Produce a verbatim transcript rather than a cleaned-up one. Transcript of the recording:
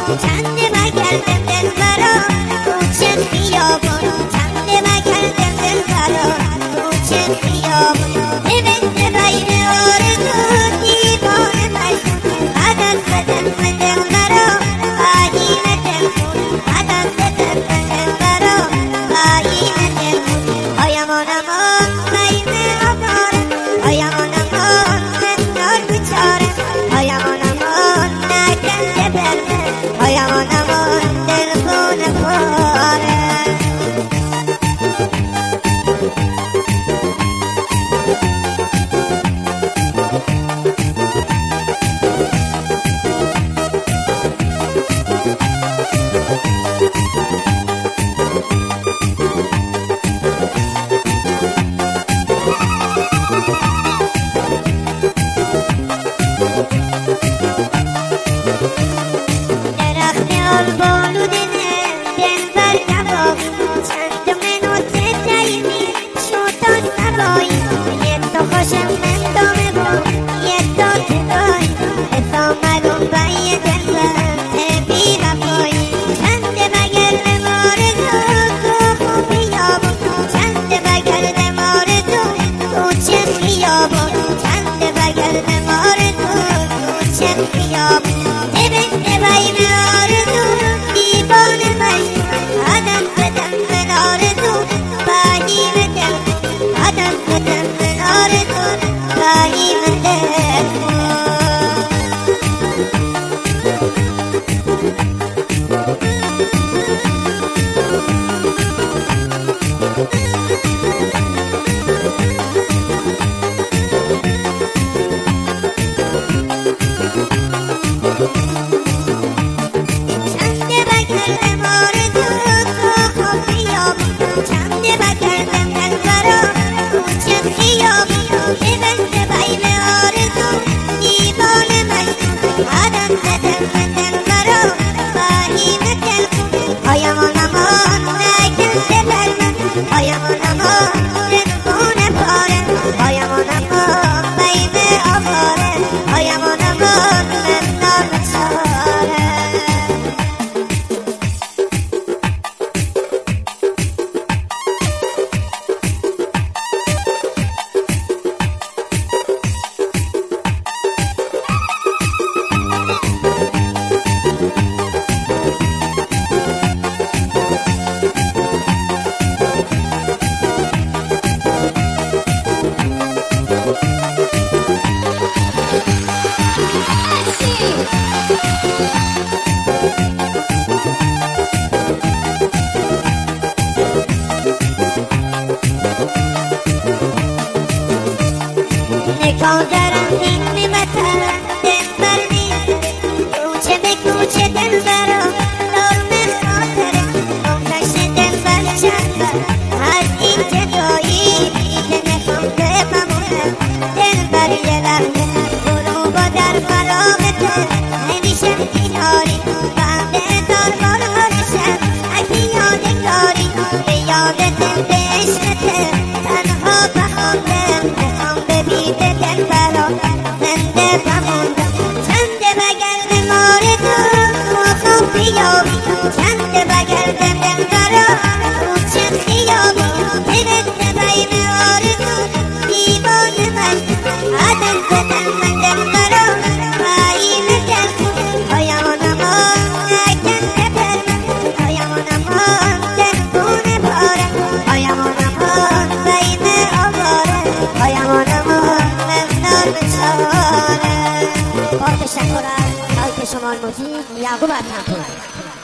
چند بگردم دل برا کوچه خیابون، چند بگردم دل برا کوچه خیابون. ببین بین آرزو دیوانه مجنون، عدد بدن من دل برا آهیم دلخون، عدد بدن من دل برا آهیم دلخون. آیم آنمان بین آباره، آیم آنمان من دار بچاره، آیم آنمان نکنده برده، آیم آنمان دلخون خواره. نکادرم این میمتن دل برمی کوچه به کوچه دل برا دارم خاطره گمگشت دل بر چند از این جدایی که نخوام بمونم دل بر یه لحظه برو با در فراغ تو نمیشم کناری بعد دار بار آرشم اگه یادگاری به یادت به عشقت تنها بخوابم بخوام ببیده دل برا زنده بموندم چنده بگردم آرزو خواب بیابی چنده بگردم دل برا کوچه خیابی برسه بین آرزو دیوانه مجنون عدد بدن من دل برا بایم دلخون آیم آنمان نکنده برم آیم آنمان دلخون باره آیم آنمان بین آواره آیم آنمان ممنار بچاره. با تشکر از آیت شمال موزیک یعقوب ارتنپور.